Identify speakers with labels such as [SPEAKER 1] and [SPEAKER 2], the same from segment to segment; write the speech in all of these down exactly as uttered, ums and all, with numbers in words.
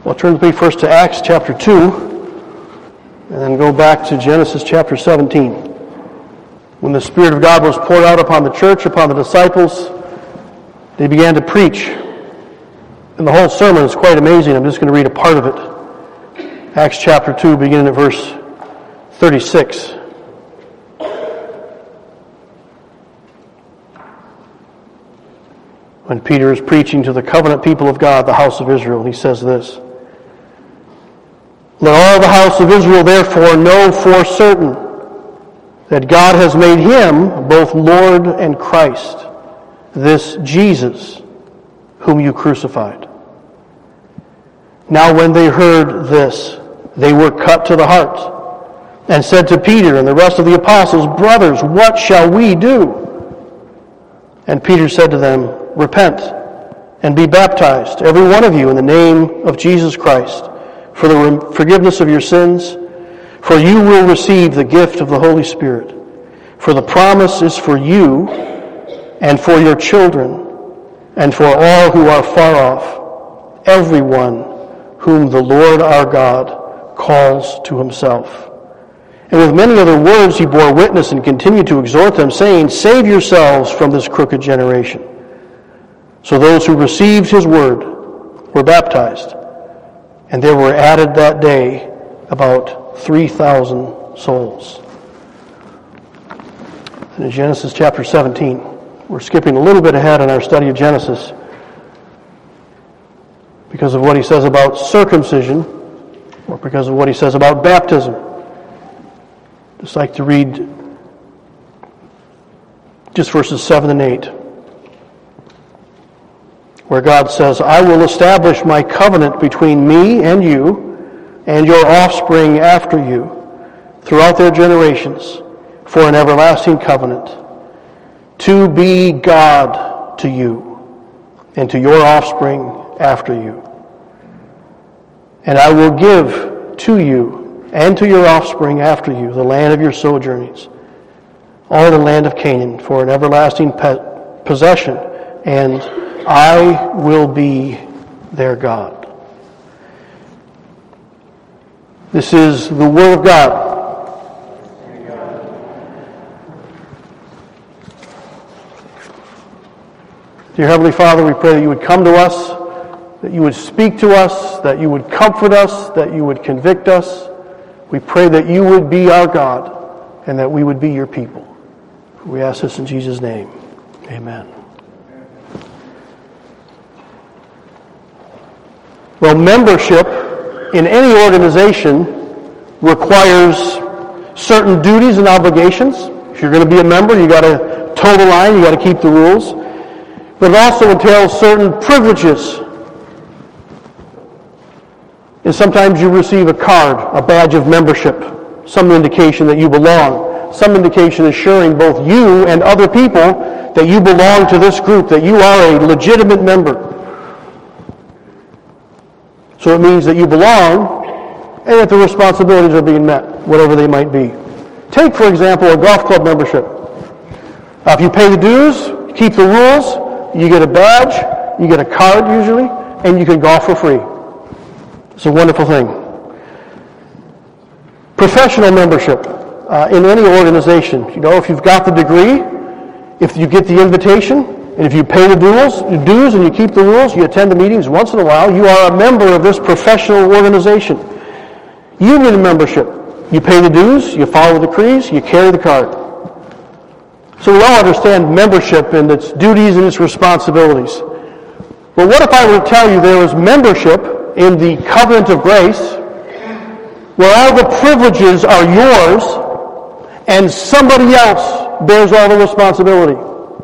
[SPEAKER 1] Well, turn with me first to Acts chapter two, and then go back to Genesis chapter seventeen. When the Spirit of God was poured out upon the church, upon the disciples, they began to preach. And the whole sermon is quite amazing. I'm just going to read a part of it. Acts chapter two, beginning at verse thirty-six. When Peter is preaching to the covenant people of God, the house of Israel, he says this: "Let all the house of Israel therefore know for certain that God has made him both Lord and Christ, this Jesus whom you crucified." Now when they heard this, they were cut to the heart, and said to Peter and the rest of the apostles, "Brothers, what shall we do?" And Peter said to them, "Repent, and be baptized, every one of you, in the name of Jesus Christ, for the forgiveness of your sins, for you will receive the gift of the Holy Spirit. For the promise is for you, and for your children, and for all who are far off, everyone whom the Lord our God calls to himself." And with many other words he bore witness and continued to exhort them, saying, "Save yourselves from this crooked generation." So those who received his word were baptized, and there were added that day about three thousand souls. And in Genesis chapter seventeen, we're skipping a little bit ahead in our study of Genesis because of what he says about circumcision, or because of what he says about baptism. Just like to read just verses seven and eight, where God says, "I will establish my covenant between me and you and your offspring after you throughout their generations for an everlasting covenant, to be God to you and to your offspring after you. And I will give to you and to your offspring after you the land of your sojournings, all the land of Canaan, for an everlasting pe- possession, and I will be their God." This is the will of God. Dear Heavenly Father, we pray that you would come to us, that you would speak to us, that you would comfort us, that you would convict us. We pray that you would be our God and that we would be your people. We ask this in Jesus' name. Amen. Well, membership in any organization requires certain duties and obligations. If you're going to be a member, you got to toe the line, you got to keep the rules. But it also entails certain privileges. And sometimes you receive a card, a badge of membership, some indication that you belong, some indication assuring both you and other people that you belong to this group, that you are a legitimate member. So it means that you belong and that the responsibilities are being met, whatever they might be. Take, for example, a golf club membership. Uh, if you pay the dues, keep the rules, you get a badge, you get a card usually, and you can golf for free. It's a wonderful thing. Professional membership uh, in any organization. You know, if you've got the degree, if you get the invitation, and if you pay the dues, dues and you keep the rules, you attend the meetings once in a while, you are a member of this professional organization. Union membership. You pay the dues, you follow the decrees, you carry the card. So we all understand membership and its duties and its responsibilities. But what if I were to tell you there is membership in the covenant of grace, where all the privileges are yours and somebody else bears all the responsibility?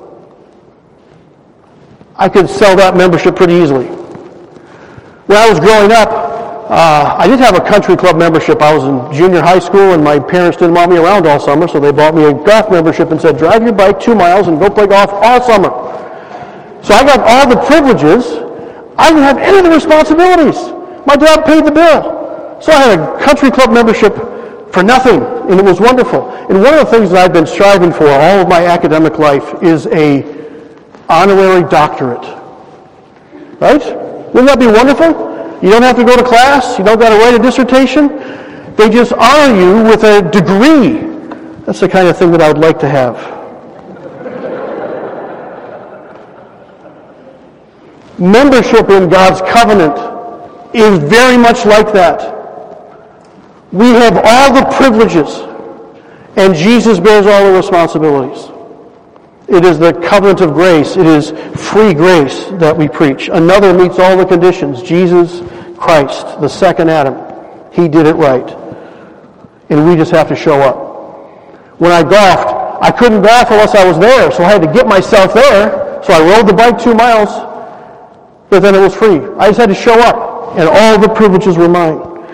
[SPEAKER 1] I could sell that membership pretty easily. When I was growing up, uh, I did have a country club membership. I was in junior high school and my parents didn't want me around all summer, so they bought me a golf membership and said, "Drive your bike two miles and go play golf all summer." So I got all the privileges. I didn't have any of the responsibilities. My dad paid the bill. So I had a country club membership for nothing, and it was wonderful. And one of the things that I've been striving for all of my academic life is a honorary doctorate. Right? Wouldn't that be wonderful? You don't have to go to class. You don't got to write a dissertation. They just honor you with a degree. That's the kind of thing that I would like to have. Membership in God's covenant is very much like that. We have all the privileges, and Jesus bears all the responsibilities. It is the covenant of grace. It is free grace that we preach. Another meets all the conditions. Jesus Christ, the second Adam. He did it right. And we just have to show up. When I golfed, I couldn't golf unless I was there, so I had to get myself there. So I rode the bike two miles, but then it was free. I just had to show up, and all the privileges were mine.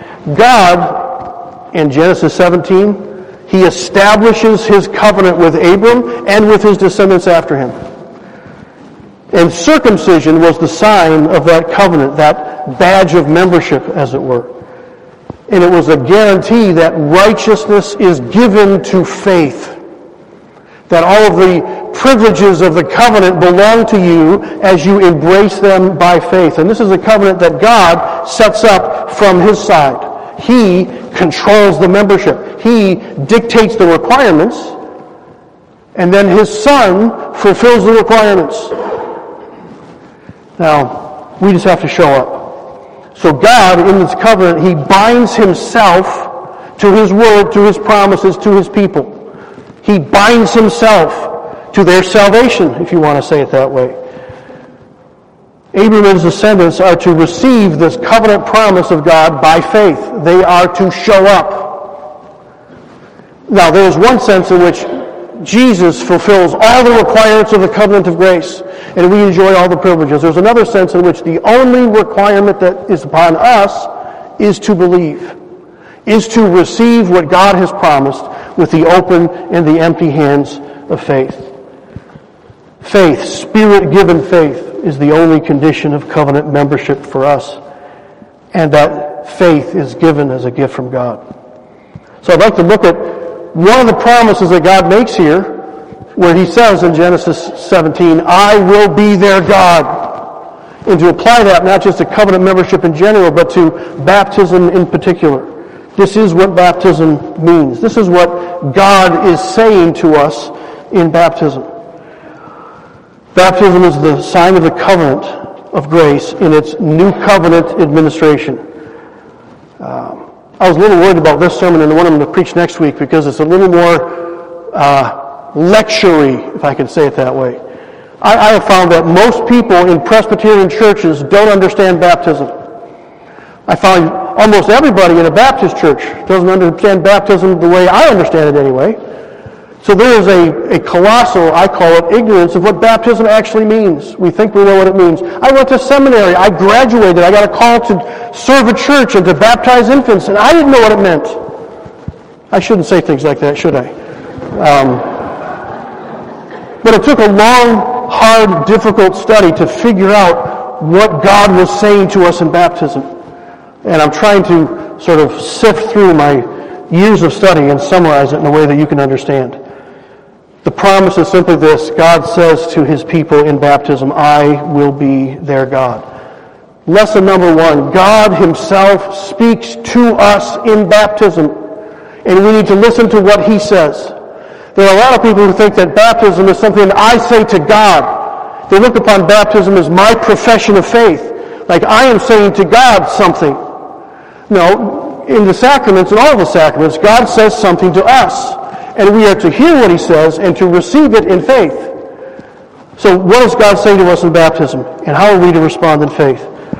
[SPEAKER 1] God, in Genesis seventeen, He establishes His covenant with Abram and with his descendants after him. And circumcision was the sign of that covenant, that badge of membership, as it were. And it was a guarantee that righteousness is given to faith. That all of the privileges of the covenant belong to you as you embrace them by faith. And this is a covenant that God sets up from His side. He controls the membership. He dictates the requirements, and then His Son fulfills the requirements. Now, we just have to show up. So God, in this covenant, He binds Himself to His word, to His promises, to His people. He binds Himself to their salvation, if you want to say it that way. Abraham and his descendants are to receive this covenant promise of God by faith. They are to show up. Now, there is one sense in which Jesus fulfills all the requirements of the covenant of grace, and we enjoy all the privileges. There's another sense in which the only requirement that is upon us is to believe, is to receive what God has promised with the open and the empty hands of faith. Faith, Spirit-given faith, is the only condition of covenant membership for us. And that faith is given as a gift from God. So I'd like to look at one of the promises that God makes here, where He says in Genesis seventeen, I will be their God. And to apply that not just to covenant membership in general, but to baptism in particular. This is what baptism means. This is what God is saying to us in baptism. Baptism is the sign of the covenant of grace in its new covenant administration. Um, I was a little worried about this sermon and the one I'm going to preach next week because it's a little more uh, lecture-y, if I can say it that way. I, I have found that most people in Presbyterian churches don't understand baptism. I found almost everybody in a Baptist church doesn't understand baptism the way I understand it anyway. So there is a, a colossal, I call it, ignorance of what baptism actually means. We think we know what it means. I went to seminary. I graduated. I got a call to serve a church and to baptize infants, and I didn't know what it meant. I shouldn't say things like that, should I? Um, but it took a long, hard, difficult study to figure out what God was saying to us in baptism. And I'm trying to sort of sift through my years of study and summarize it in a way that you can understand. The promise is simply this. God says to His people in baptism, I will be their God. Lesson number one, God Himself speaks to us in baptism, and we need to listen to what He says. There are a lot of people who think that baptism is something that I say to God. They look upon baptism as my profession of faith, like I am saying to God something. No, in the sacraments, in all the sacraments, God says something to us. And we are to hear what He says and to receive it in faith. So what does God say to us in baptism? And how are we to respond in faith?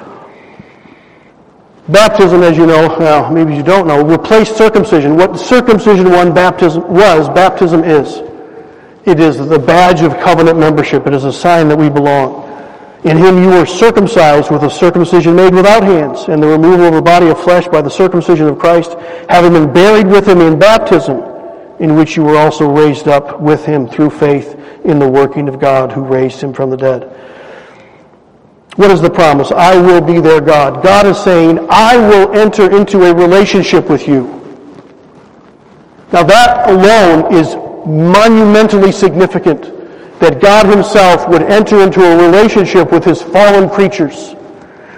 [SPEAKER 1] Baptism, as you know, well, maybe you don't know, replaced circumcision. What circumcision one baptism was, baptism is. It is the badge of covenant membership. It is a sign that we belong. In Him you were circumcised with a circumcision made without hands, and the removal of a body of flesh by the circumcision of Christ, having been buried with Him in baptism, in which you were also raised up with Him through faith in the working of God who raised Him from the dead. What is the promise? I will be their God. God is saying, I will enter into a relationship with you. Now that alone is monumentally significant, that God Himself would enter into a relationship with His fallen creatures,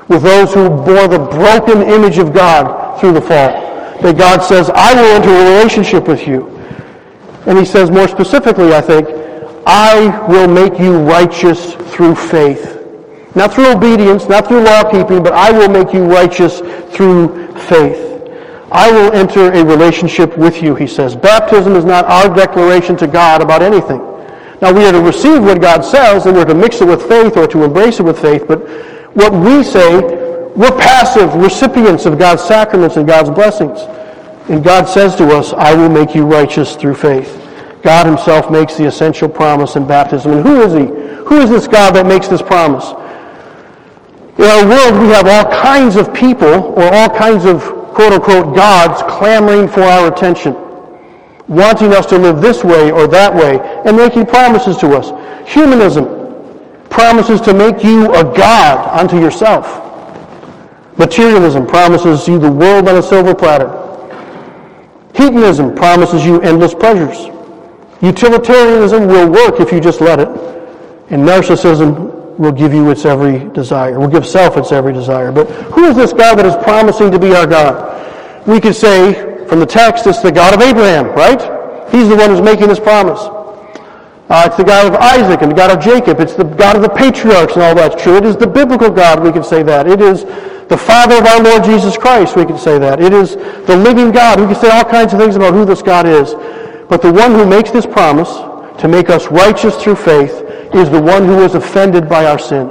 [SPEAKER 1] with those who bore the broken image of God through the fall. That God says, I will enter a relationship with you. And he says more specifically, I think, I will make you righteous through faith. Not through obedience, not through law keeping, but I will make you righteous through faith. I will enter a relationship with you, he says. Baptism is not our declaration to God about anything. Now, we are to receive what God says, and we're to mix it with faith or to embrace it with faith, but what we say, we're passive recipients of God's sacraments and God's blessings. And God says to us, I will make you righteous through faith. God himself makes the essential promise in baptism. And who is he? Who is this God that makes this promise? In our world, we have all kinds of people, or all kinds of quote-unquote gods, clamoring for our attention, wanting us to live this way or that way, and making promises to us. Humanism promises to make you a god unto yourself. Materialism promises you the world on a silver platter. Hedonism promises you endless pleasures. Utilitarianism will work if you just let it. And narcissism will give you its every desire, will give self its every desire. But who is this God that is promising to be our God? We could say, from the text, it's the God of Abraham, right? He's the one who's making this promise. Uh, it's the God of Isaac and the God of Jacob. It's the God of the patriarchs and all that's true. It is the biblical God, we could say that. It is the Father of our Lord Jesus Christ, we could say that. It is the living God. We could say all kinds of things about who this God is. But the one who makes this promise to make us righteous through faith is the one who was offended by our sin.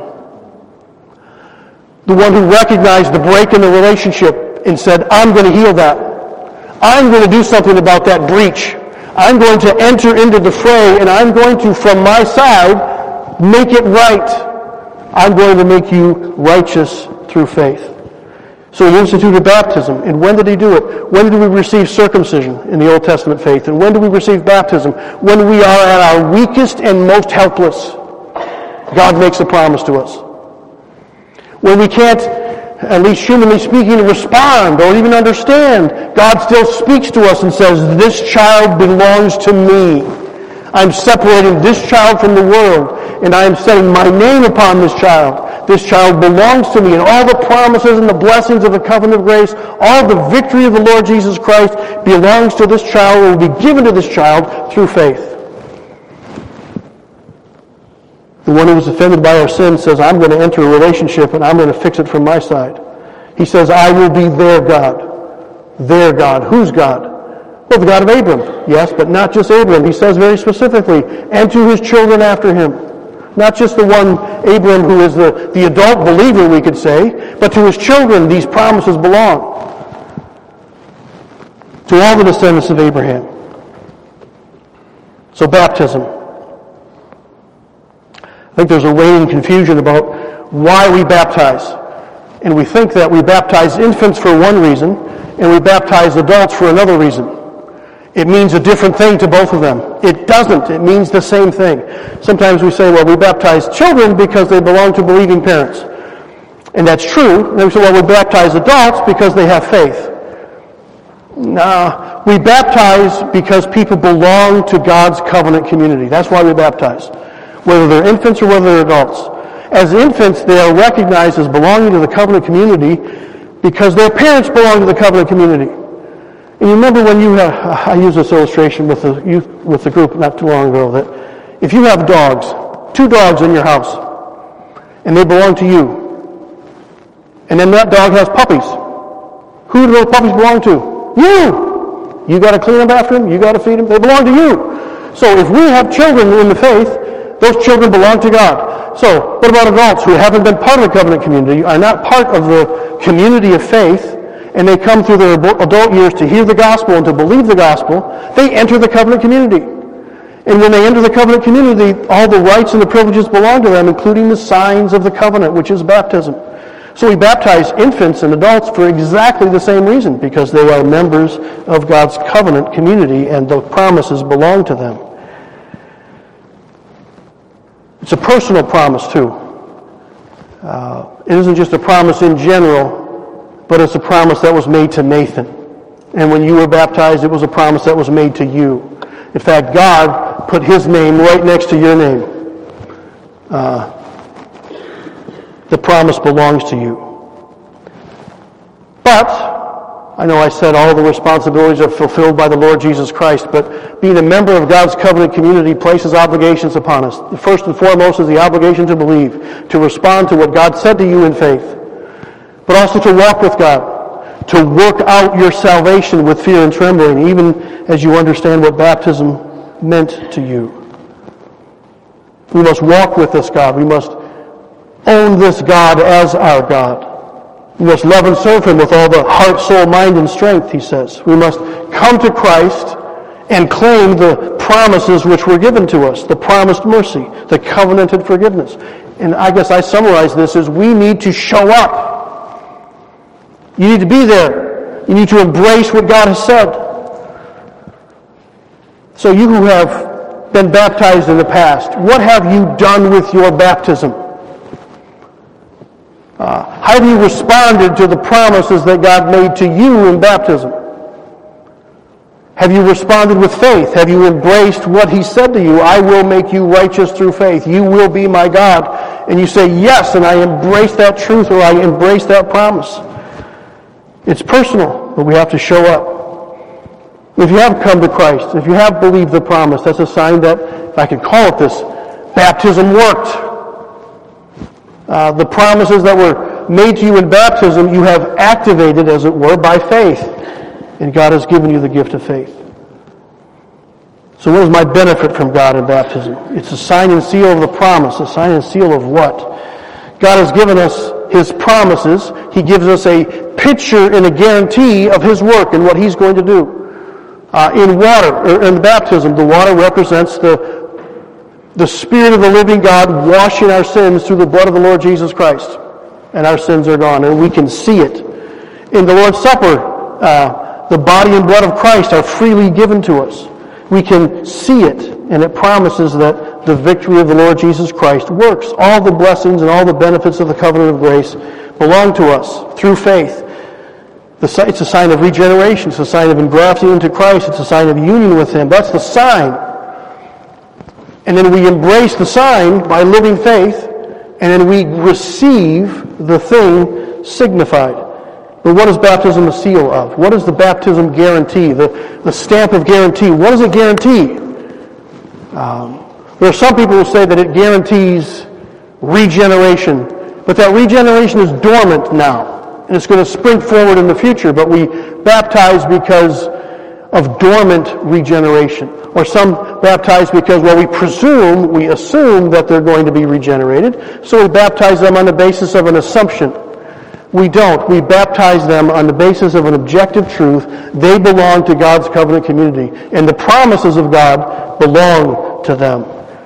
[SPEAKER 1] The one who recognized the break in the relationship and said, I'm going to heal that. I'm going to do something about that breach. I'm going to enter into the fray, and I'm going to, from my side, make it right. I'm going to make you righteous through faith. So he instituted baptism. And when did he do it? When did we receive circumcision in the Old Testament faith? And when do we receive baptism? When we are at our weakest and most helpless. God makes a promise to us. When we can't, at least humanly speaking, respond or even understand, God still speaks to us and says, this child belongs to me. I'm separating this child from the world, and I am setting my name upon this child. This child belongs to me, and all the promises and the blessings of the covenant of grace, all the victory of the Lord Jesus Christ belongs to this child and will be given to this child through faith. The one who was offended by our sin says, I'm going to enter a relationship and I'm going to fix it from my side. He says, I will be their God. Their God. Whose God? Well, the God of Abram. Yes, but not just Abram. He says very specifically, and to his children after him. Not just the one, Abram, who is the, the adult believer, we could say, but to his children these promises belong. To all the descendants of Abraham. So baptism. I think there's a reigning confusion about why we baptize. And we think that we baptize infants for one reason, and we baptize adults for another reason. It means a different thing to both of them. It doesn't. It means the same thing. Sometimes we say, well, we baptize children because they belong to believing parents. And that's true. And then we say, well, we baptize adults because they have faith. No, we baptize because people belong to God's covenant community. That's why we baptize. Whether they're infants or whether they're adults. As infants, they are recognized as belonging to the covenant community because their parents belong to the covenant community. And you remember when you have, I used this illustration with the youth, with the group not too long ago, that if you have dogs, two dogs in your house, and they belong to you, and then that dog has puppies, who do those puppies belong to? You! You got to clean them after them, you got to feed them, they belong to you. So if we have children in the faith, those children belong to God. So what about adults who haven't been part of the covenant community, are not part of the community of faith, and they come through their adult years to hear the gospel and to believe the gospel, they enter the covenant community. And when they enter the covenant community, all the rights and the privileges belong to them, including the signs of the covenant, which is baptism. So we baptize infants and adults for exactly the same reason, because they are members of God's covenant community and the promises belong to them. It's a personal promise, too. Uh, it isn't just a promise in general, but it's a promise that was made to Nathan. And when you were baptized, it was a promise that was made to you. In fact, God put his name right next to your name. Uh, the promise belongs to you. But, I know I said all the responsibilities are fulfilled by the Lord Jesus Christ, but being a member of God's covenant community places obligations upon us. The first and foremost is the obligation to believe, to respond to what God said to you in faith, but also to walk with God, to work out your salvation with fear and trembling, even as you understand what baptism meant to you. We must walk with this God. We must own this God as our God. We must love and serve Him with all the heart, soul, mind, and strength, he says. We must come to Christ and claim the promises which were given to us, the promised mercy, the covenanted forgiveness. And I guess I summarize this as we need to show up. You need to be there. You need to embrace what God has said. So you who have been baptized in the past, what have you done with your baptism? Uh, how have you responded to the promises that God made to you in baptism? Have you responded with faith? Have you embraced what He said to you? I will make you righteous through faith. You will be my God. And you say, yes, and I embrace that truth, or I embrace that promise. It's personal, but we have to show up. If you have come to Christ, if you have believed the promise, that's a sign that, if I could call it this, baptism worked. Uh, the promises that were made to you in baptism, you have activated, as it were, by faith. And God has given you the gift of faith. So what is my benefit from God in baptism? It's a sign and seal of the promise. A sign and seal of what? God has given us His promises. He gives us a picture and a guarantee of His work and what He's going to do. Uh, in water, or in baptism, the water represents the The Spirit of the living God washing our sins through the blood of the Lord Jesus Christ. And our sins are gone, and we can see it. In the Lord's Supper, uh, the body and blood of Christ are freely given to us. We can see it, and it promises that the victory of the Lord Jesus Christ works. All the blessings and all the benefits of the covenant of grace belong to us through faith. It's a sign of regeneration. It's a sign of engrafting into Christ. It's a sign of union with Him. That's the sign. And then we embrace the sign by living faith, and then we receive the thing signified. But what is baptism a seal of? What is the baptism guarantee? The, the stamp of guarantee. What does it guarantee? Um, there are some people who say that it guarantees regeneration, but that regeneration is dormant now, and it's going to spring forward in the future, but we baptize because of dormant regeneration. Or some baptize because, well, we presume, we assume that they're going to be regenerated, so we baptize them on the basis of an assumption. We don't. We baptize them on the basis of an objective truth. They belong to God's covenant community, and the promises of God belong to them.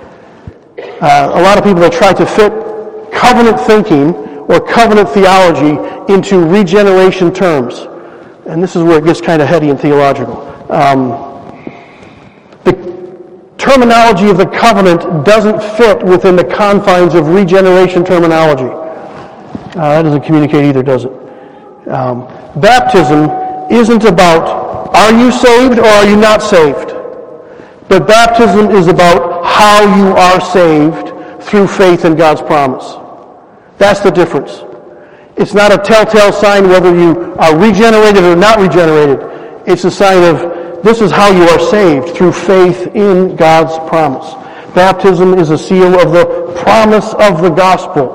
[SPEAKER 1] Uh, a lot of people that try to fit covenant thinking or covenant theology into regeneration terms, and this is where it gets kind of heady and theological. Um, The terminology of the covenant doesn't fit within the confines of regeneration terminology. Uh, that doesn't communicate either, does it? Um, baptism isn't about, are you saved or are you not saved? But baptism is about how you are saved through faith in God's promise. That's the difference. It's not a telltale sign whether you are regenerated or not regenerated. It's a sign of, this is how you are saved, through faith in God's promise. Baptism is a seal of the promise of the gospel.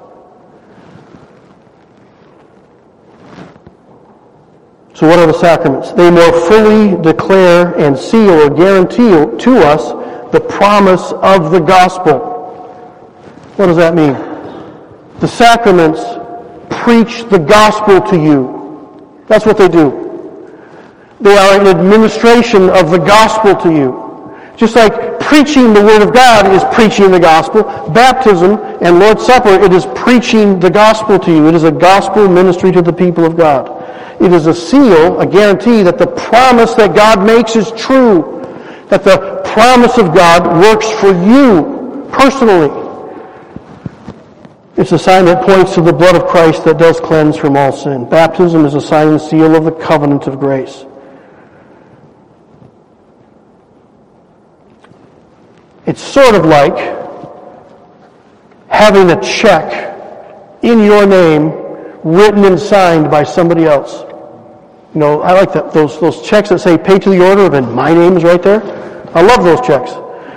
[SPEAKER 1] So what are the sacraments? They more fully declare and seal or guarantee to us the promise of the gospel. What does that mean? The sacraments preach the gospel to you. That's what they do. They are an administration of the gospel to you. Just like preaching the Word of God is preaching the gospel, baptism and Lord's Supper, it is preaching the gospel to you. It is a gospel ministry to the people of God. It is a seal, a guarantee that the promise that God makes is true, that the promise of God works for you personally. It's a sign that points to the blood of Christ that does cleanse from all sin. Baptism is a sign and seal of the covenant of grace. It's sort of like having a check in your name written and signed by somebody else. You know, I like that. Those those checks that say pay to the order and my name is right there. I love those checks.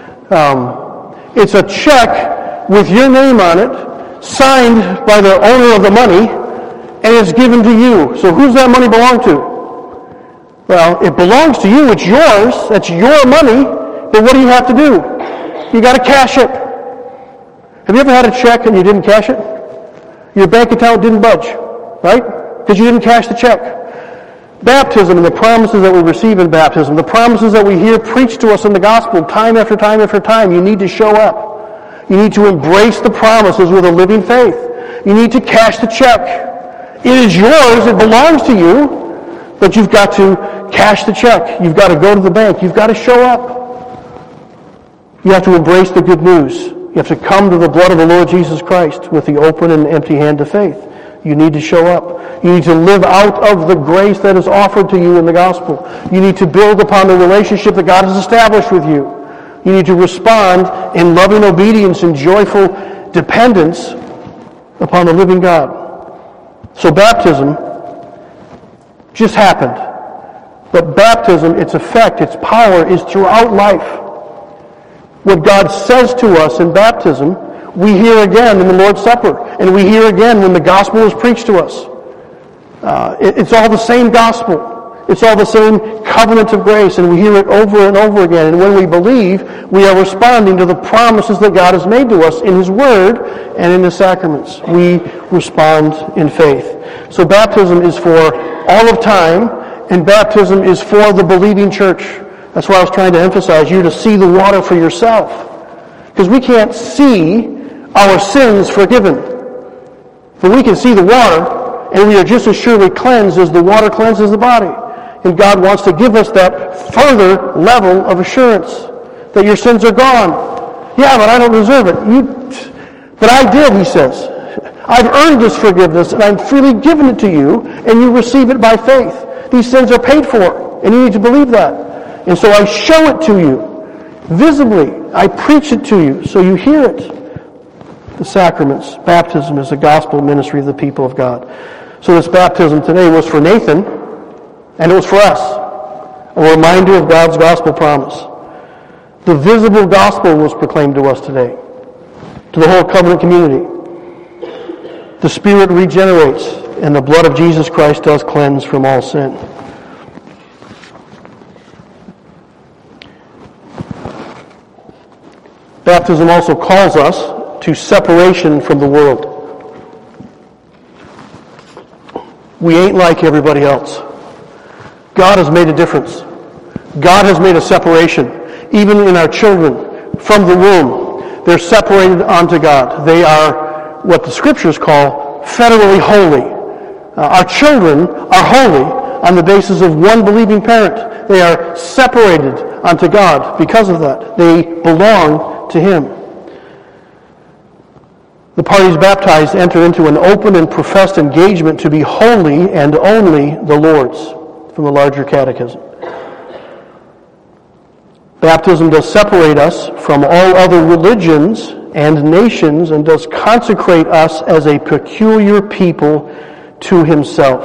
[SPEAKER 1] Um, it's a check with your name on it, signed by the owner of the money, and it's given to you. So who's that money belong to? Well, it belongs to you. It's yours. That's your money. But what do you have to do? You got to cash it. Have you ever had a check and you didn't cash it? Your bank account didn't budge, right? Because you didn't cash the check. Baptism and the promises that we receive in baptism, the promises that we hear preached to us in the gospel time after time after time, you need to show up. You need to embrace the promises with a living faith. You need to cash the check. It is yours. It belongs to you. But you've got to cash the check. You've got to go to the bank. You've got to show up. You have to embrace the good news. You have to come to the blood of the Lord Jesus Christ with the open and empty hand of faith. You need to show up. You need to live out of the grace that is offered to you in the gospel. You need to build upon the relationship that God has established with you. You need to respond in loving obedience and joyful dependence upon the living God. So baptism just happened. But baptism, its effect, its power is throughout life. What God says to us in baptism, we hear again in the Lord's Supper, and we hear again when the gospel is preached to us. Uh, it, it's all the same gospel. It's all the same covenant of grace, and we hear it over and over again. And when we believe, we are responding to the promises that God has made to us in His Word and in the sacraments. We respond in faith. So baptism is for all of time, and baptism is for the believing church. That's why I was trying to emphasize you to see the water for yourself. Because we can't see our sins forgiven. But we can see the water, and we are just as surely cleansed as the water cleanses the body. And God wants to give us that further level of assurance that your sins are gone. Yeah, but I don't deserve it. You, but I did, he says. I've earned this forgiveness, and I'm freely giving it to you, and you receive it by faith. These sins are paid for, and you need to believe that. And so I show it to you visibly. I preach it to you so you hear it. The sacraments, baptism is the gospel ministry of the people of God. So this baptism today was for Nathan, and it was for us. A reminder of God's gospel promise. The visible gospel was proclaimed to us today, to the whole covenant community. The Spirit regenerates, and the blood of Jesus Christ does cleanse from all sin. Baptism also calls us to separation from the world. We ain't like everybody else. God has made a difference. God has made a separation. Even in our children, from the womb, they're separated unto God. They are what the Scriptures call federally holy. Uh, our children are holy on the basis of one believing parent. They are separated unto God because of that. They belong to Him. The parties baptized enter into an open and professed engagement to be holy and only the Lord's, from the larger catechism. Baptism does separate us from all other religions and nations and does consecrate us as a peculiar people to Himself.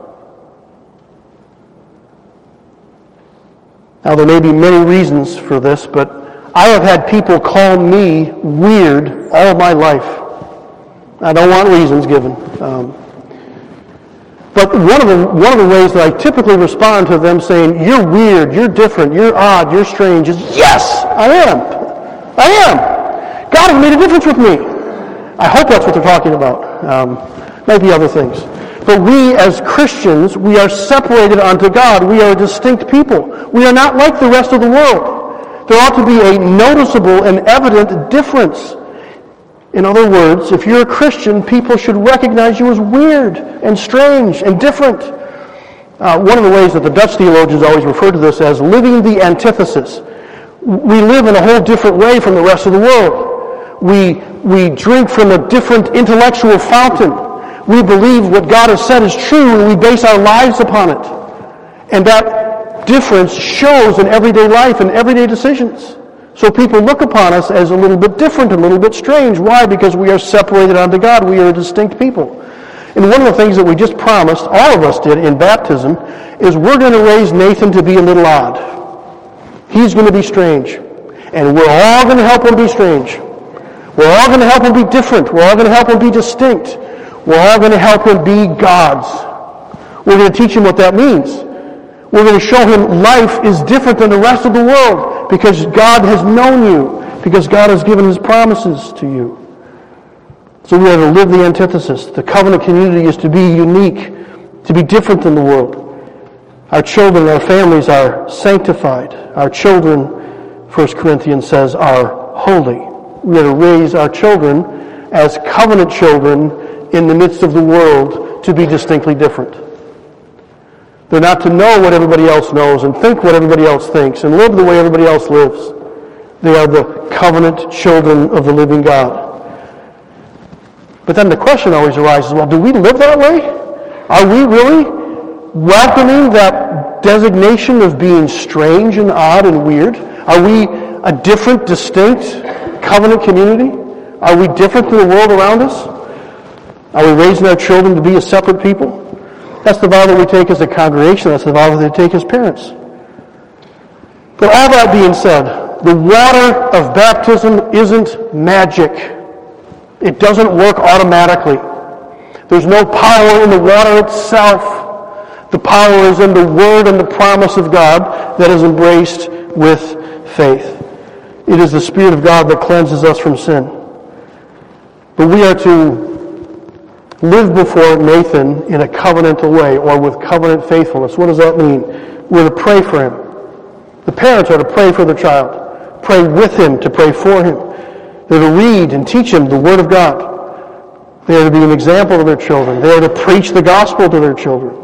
[SPEAKER 1] Now, there may be many reasons for this, but I have had people call me weird all my life. I don't want reasons given. Um, but one of the one of the ways that I typically respond to them saying, "You're weird, you're different, you're odd, you're strange," is, "Yes, I am. I am. God has made a difference with me." I hope that's what they're talking about. Um, maybe other things. But we as Christians, we are separated unto God. We are a distinct people. We are not like the rest of the world. There ought to be a noticeable and evident difference. In other words, if you're a Christian, people should recognize you as weird and strange and different. Uh, one of the ways that the Dutch theologians always refer to this as living the antithesis. We live in a whole different way from the rest of the world. We, we drink from a different intellectual fountain. We believe what God has said is true, and we base our lives upon it. And that difference shows in everyday life and everyday decisions. So people look upon us as a little bit different, a little bit strange. Why? Because we are separated unto God. We are a distinct people. And one of the things that we just promised, all of us did in baptism, is we're going to raise Nathan to be a little odd. He's going to be strange. And we're all going to help him be strange. We're all going to help him be different. We're all going to help him be distinct. We're all going to help him be God's. We're going to teach him what that means. We're going to show him life is different than the rest of the world because God has known you, because God has given his promises to you. So we are to live the antithesis. The covenant community is to be unique, to be different than the world. Our children, our families are sanctified. Our children, First Corinthians says, are holy. We are to raise our children as covenant children in the midst of the world to be distinctly different. They're not to know what everybody else knows and think what everybody else thinks and live the way everybody else lives. They are the covenant children of the living God. But then the question always arises, well, do we live that way? Are we really welcoming that designation of being strange and odd and weird? Are we a different, distinct covenant community? Are we different than the world around us? Are we raising our children to be a separate people? That's the vow that we take as a congregation. That's the vow that we take as parents. But all that being said, the water of baptism isn't magic. It doesn't work automatically. There's no power in the water itself. The power is in the word and the promise of God that is embraced with faith. It is the Spirit of God that cleanses us from sin. But we are to live before Nathan in a covenantal way or with covenant faithfulness. What does that mean? We're to pray for him. The parents are to pray for their child. Pray with him to pray for him. They're to read and teach him the Word of God. They are to be an example to their children. They are to preach the gospel to their children.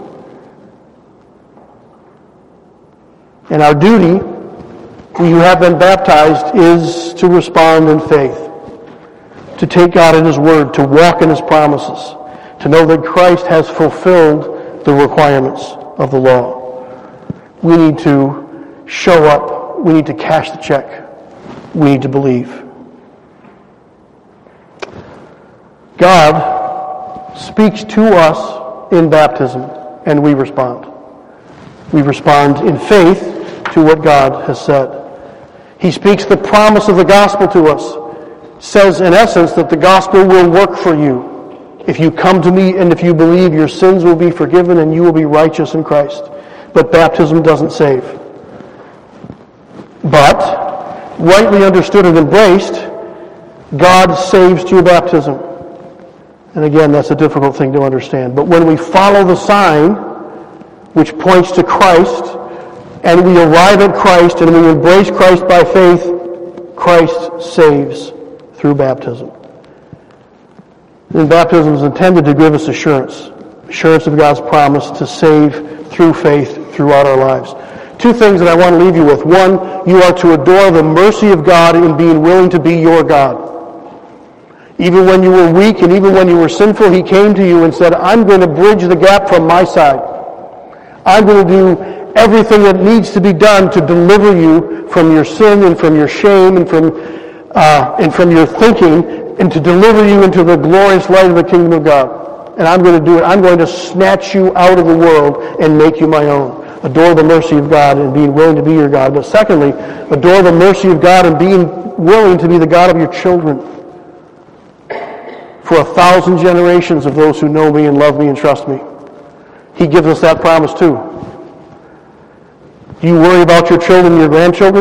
[SPEAKER 1] And our duty, we who have been baptized, is to respond in faith, to take God in his Word, to walk in his promises, to know that Christ has fulfilled the requirements of the law. We need to show up. We need to cash the check. We need to believe. God speaks to us in baptism, and we respond. We respond in faith to what God has said. He speaks the promise of the gospel to us. Says, in essence, that the gospel will work for you. If you come to me and if you believe, your sins will be forgiven and you will be righteous in Christ. But baptism doesn't save. But, rightly understood and embraced, God saves through baptism. And again, that's a difficult thing to understand. But when we follow the sign, which points to Christ, and we arrive at Christ and we embrace Christ by faith, Christ saves through baptism. And baptism is intended to give us assurance, assurance of God's promise to save through faith throughout our lives. Two things that I want to leave you with. One, you are to adore the mercy of God in being willing to be your God. Even when you were weak and even when you were sinful, he came to you and said, I'm going to bridge the gap from my side. I'm going to do everything that needs to be done to deliver you from your sin and from your shame and from uh, and from your thinking, and to deliver you into the glorious light of the kingdom of God. And I'm going to do it. I'm going to snatch you out of the world and make you my own. Adore the mercy of God and being willing to be your God. But secondly, adore the mercy of God and being willing to be the God of your children. For a thousand generations of those who know me and love me and trust me. He gives us that promise too. Do you worry about your children and your grandchildren?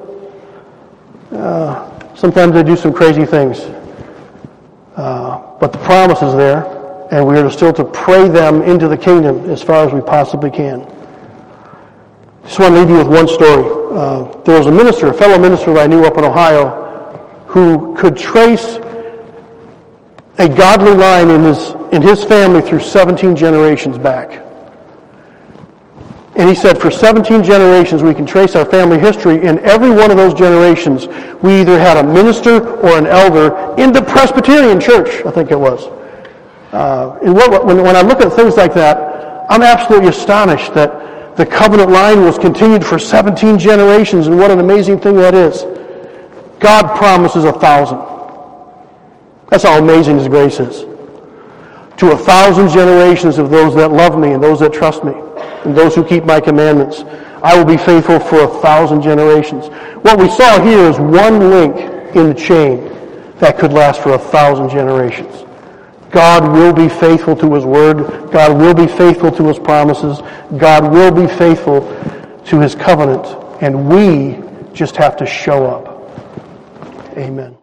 [SPEAKER 1] Uh, sometimes they do some crazy things. Uh, but the promise is there, and we are still to pray them into the kingdom as far as we possibly can. Just want to leave you with one story. Uh, there was a minister, a fellow minister that I knew up in Ohio, who could trace a godly line in his in his family through seventeen generations back. And he said, for seventeen generations, we can trace our family history. In every one of those generations, we either had a minister or an elder in the Presbyterian church, I think it was. Uh, and what, when, when I look at things like that, I'm absolutely astonished that the covenant line was continued for seventeen generations, and what an amazing thing that is. God promises a thousand. That's how amazing his grace is. to a thousand generations of those that love me and those that trust me and those who keep my commandments. I will be faithful for a thousand generations. What we saw here is one link in the chain that could last for a thousand generations. God will be faithful to His Word. God will be faithful to His promises. God will be faithful to His covenant. And we just have to show up. Amen.